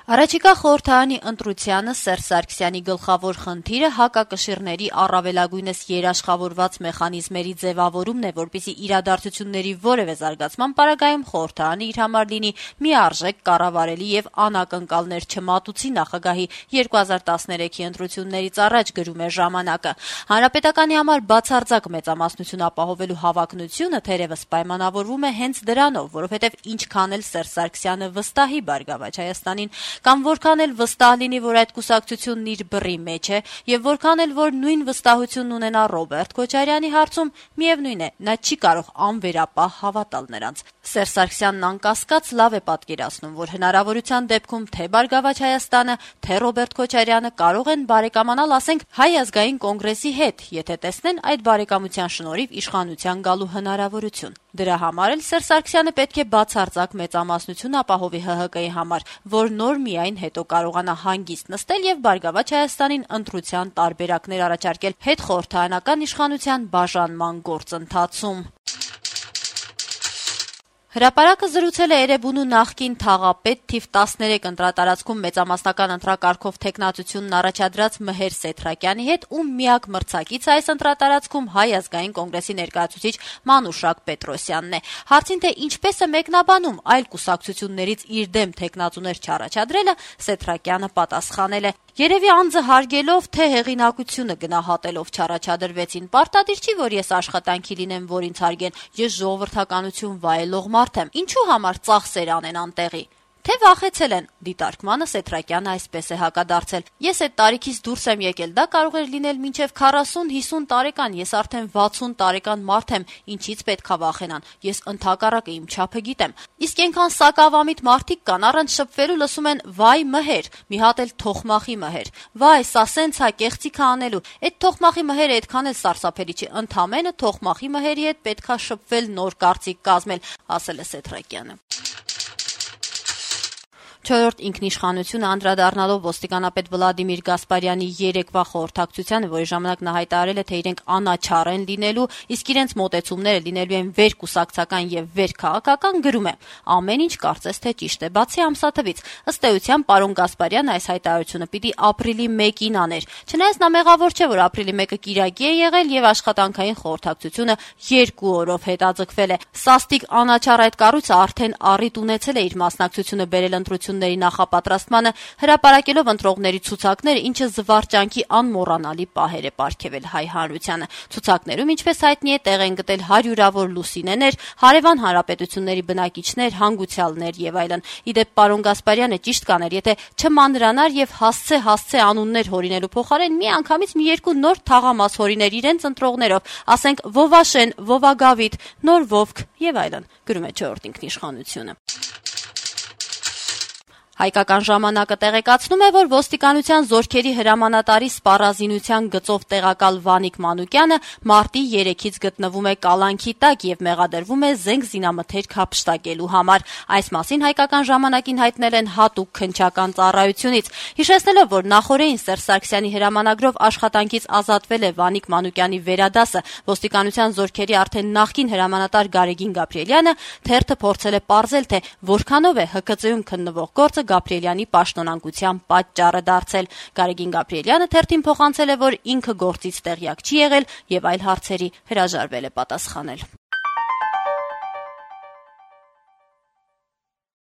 Առաջիկա խորհրդարանի ընտրությանը Սերժ Սարգսյանի գլխավոր խնդիրը հակակշիռների առավելագույնս երաշխավորված մեխանիզմերի ձևավորումն է, որպեսզի իրադարձությունների որևէ զարգացման պարագայում խորհրդարանը իր համար լինի միարժեք, կառավարելի եւ անակնկալներ չմատուցի նախագահի 2013-ի ընտրություններից առաջ, գրում է «Ժամանակը»։ Հանրապետականի համար բացարձակ մեծամասնություն ապահովելու հավակնությունը թերևս պայմանավորվում է հենց դրանով, որովհետեւ ինչքան էլ Սերժ Սարգսյանը վստահի Բարգավաճ Հայաստանին, կամ որքան էլ վստահ լինի, որ այդ կուսակցությունն իր բռի մեջ է, եւ որքան էլ որ նույն վստահությունն ունենա Ռոբերտ Քոչարյանի հարցում, միևնույն է, նա չի կարող անվերապահ հավատալ նրանց։ Սերժ Սարգսյանն անկասկած լավ է պատկերացնում, որ հնարավորության դեպքում թե Բարգավաճ Հայաստանը, թե Ռոբերտ Քոչարյանը կարող են բարեկամանալ, ասենք, Հայ ազգային կոնգրեսի հետ, եթե տեսնեն այդ բարեկամության շնորհիվ իշխանության գալու հնարավորություն։ Դրա համար էլ Սերժ Սարգսյանը պետք է բացարձակ մեծամասնություն ապահովի ՀՀԿ-ի համար, որ նոր միայն հետո կարողանա հանգիստ նստել եւ Բարգավաճ Հայաստանին ընտրության տարբերակներ առաջարկել հետխորհրդարանական իշխանության բաժանման գործընթացում։ Հրապարակը զրուցել է Էրեբունու նախկին թաղապետ թիվ 13 ընտրատարածքում մեծամասնական ընտրակարգով թեկնածությունն առաջադրած Մհեր Սեթրակյանի հետ, ում միակ մրցակիցը այս ընտրատարածքում Հայ ազգային կոնգրեսի ներկայացուցիչ Մանուշակ Պետրոսյանն է։ Հարցին, թե ինչպես է մեկնաբանում այլ կուսակցություններից իր դեմ թեկնածուներ չառաջադրելը, Սեթրակյանը պատասխանել է. Երևի անձը հարգելով, թե հեղինակությունը գնահատելով չառաջադրվեցին, պարտադիր չի, որ ես աշխատանքի լինեմ, որ ինձ հարգեն, ես ժողովրդականություն վայելող մարդ եմ, ինչու համար ծախսեր անեն անտեղի։ Թե վախեցել են, դիտարկմանը Սեթրակյանը այսպես է հակադարձել. Ես այդ տարիքից դուրս եմ եկել, դա կարող էր լինել մինչև 40-50 տարեկան, ես արդեն 60 տարեկան մարդ եմ, ինչից պետքա վախենան, ես ընդհակառակը իմ չափը գիտեմ։ Իսկ այնքան սակավամիտ մարդիկ կան, առանց շփվելու լսում են վայ Մհեր, մի հատ էլ թոխմախի Մհեր, վայ սա սենց է, կեղծիք անելու, այդ թոխմախի Մհերը այդքան էլ սարսափելի չի, ընդամենը թոխմախի Մհերի հետ պետքա շփվել, նոր կարծիք կազմել, ասել է Սեթրակյանը։ Չորրորդ ինքնիշխանությունը անդրադառնալով ոստիկանապետ Վլադիմիր Գասպարյանի երեկվա խորհրդակցությանը, որի ժամանակ նա հայտարարել է, թե իրենք անաչառ են լինելու, իսկ իրենց մոտեցումները լինելու են վերկուսակցական եւ վերքաղաքական, գրում է. ամեն ինչ կարծես թե ճիշտ է, բացի ամսաթվից։ Ըստ էության պարոն Գասպարյանը այս հայտարարությունը պիտի ապրիլի 1-ին աներ։ Չնայած նա մեղավոր չէ, որ ապրիլի 1-ը կիրակի է եղել եւ աշխատանքային խորհրդակցությունը 2 օրով հետաձգվել է։ Սաստիկ անաչառ այդ կառույցը արդեն առիթ ունեցել է իր մասնակցությունը բերել ընտրությունների նախապատրաստմանը, հրապարակելով ընտրողների ցուցակները, ինչը զվարճանքի անմոռանալի պահեր է պարգևել հայ հանրությանը։ Ցուցակներում, ինչպես հայտնի է, տեղ են գտել հարյուրավոր լուսինեներ, հարևան հանրապետությունների բնակիչներ, հանգուցյալներ եւ այլն։ Իդեպ պարոն Գասպարյանը ճիշտ կաներ, եթե չմանրանար եւ հասցե անուններ հորինելու փոխարեն միանգամից մի երկու նոր թաղամաս հորիներ իրենց ընտրողներով, ասենք Վովաշեն, Վովագավիթ, Նոր Վովք եւ այլն, գրում է չորրորդ ինքնիշխանությունը։ Հայկական ժամանակը տեղեկացնում է, որ ոստիկանության զորքերի հրամանատարի սպառազինության գծով տեղակալ Վանիկ Մանուկյանը մարտի 3-ից գտնվում է կալանքի տակ եւ մեղադրվում է զենք զինամթերք հափշտակելու համար։ Այս մասին Հայկական ժամանակին հայտնել են հատուկ քննչական ծառայությունից, հիշեցնելով, որ նախորդին Սերժ Սարգսյանի հրամանագրով աշխատանքից ազատվել է Վանիկ Մանուկյանի վերադասը, ոստիկանության զորքերի արդեն նախկին հրամանատար Գարեգին Գաբրիելյանը թերթը փորձել է պարզել, թե որքանով է ՀԿԾ-ում քննվող գործը Գաբրիելյանի պաշտոնանկության պատճառը դարձել։ Գարեգին Գաբրիելյանը թերթին փոխանցել է, որ ինքը գործից տեղյակ չի եղել եւ այլ հարցերի հրաժարվել է պատասխանել։